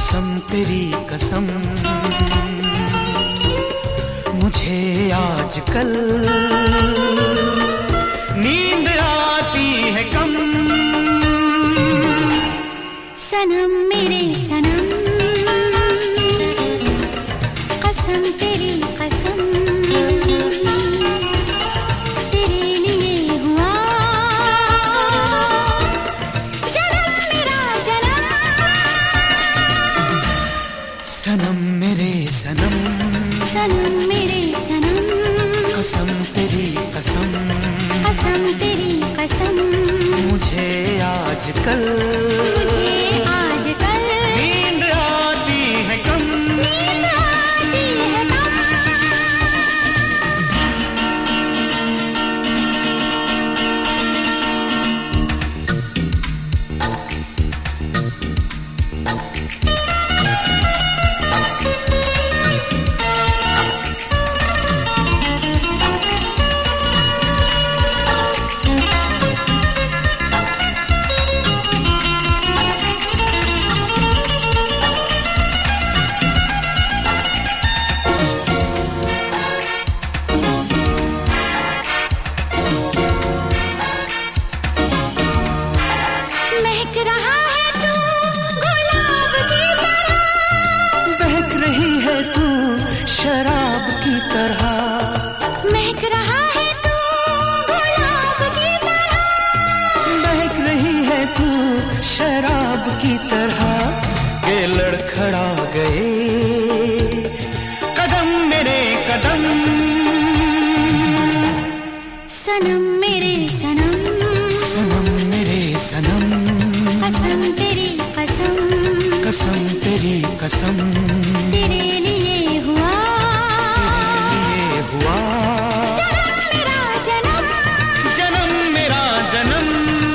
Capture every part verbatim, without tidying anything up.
कसम तेरी कसम, मुझे आजकल नींद आती है कम। सनम मेरे सनम, कसम तेरी कसम, तेरे लिए हुआ जन्म मेरा जन्म। सनम मेरे सनम, सनम मेरे सनम, कसम तेरी कसम, कसम तेरी कसम, मुझे आजकल मुझे आजकल नींद आती है कम। नींद आती है कम। महक रहा है तू गुलाब की तरह, बहक रही है तू शराब की तरह, महक रहा है तू गुलाब की तरह, बहक रही है तू शराब की तरह। के लड़खड़ा गए कदम मेरे कदम। सनम मेरे सनम, सनम मेरे सनम, कसम तेरी कसम, कसम तेरी कसम, तेरे लिए हुआ ये हुआ जन्म मेरा जन्म। जन्म मेरा जन्म।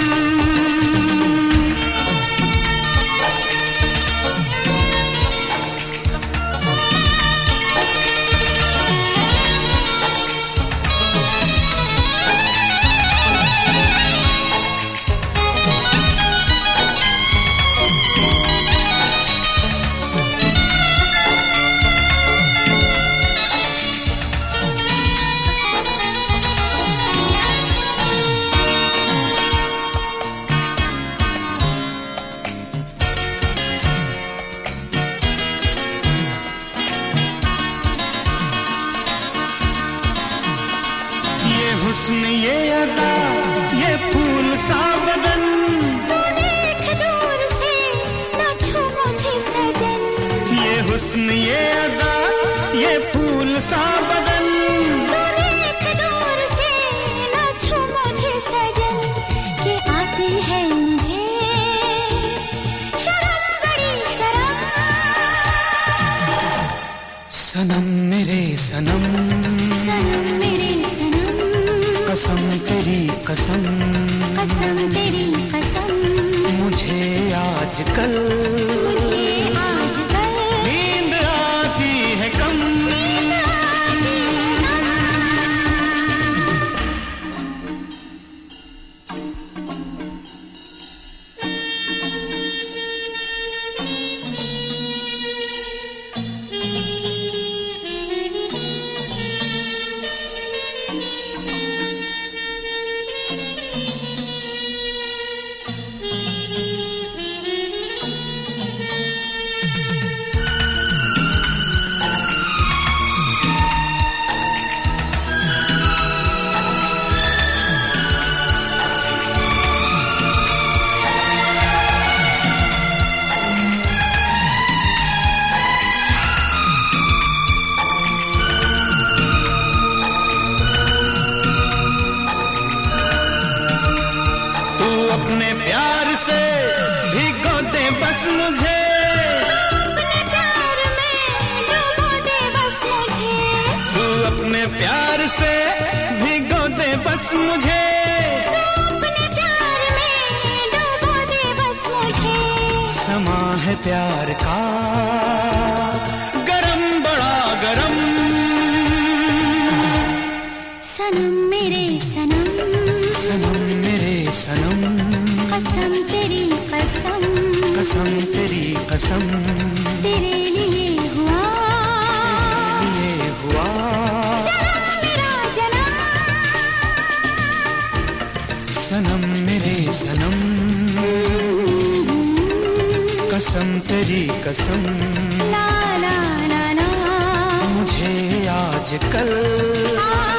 हुस्न ये अदा ये फूल सा बदन, तू देख दूर से न छू मुझे सजन। ये हुस्न ये अदा ये फूल सा बदन, तू देख दूर से न छू मुझे सजन, कि आती है मुझे शर्म बड़ी शर्म। सनम मेरे सनम, सनम मेरे सनम, कसम तेरी कसम, कसम तेरी कसम, मुझे आजकल मुझे आजकल नींद आती है कम। नींद आती है कम। अपने प्यार से भिगो दे बस मुझे, अपने प्यार में डुबो दे बस मुझे, तू अपने प्यार से भिगो दे बस मुझे, तू अपने प्यार में डुबो दे बस मुझे। समा है प्यार का गरम बड़ा गरम। सनम मेरे सनम, सनम मेरे सनम, कसम तेरी कसम, कसम तेरी कसम, तेरे लिए हुआ, ये हुआ जन्म मेरा जन्म, सनम मेरे सनम, कसम तेरी कसम, ला ला ला ला, मुझे आजकल आ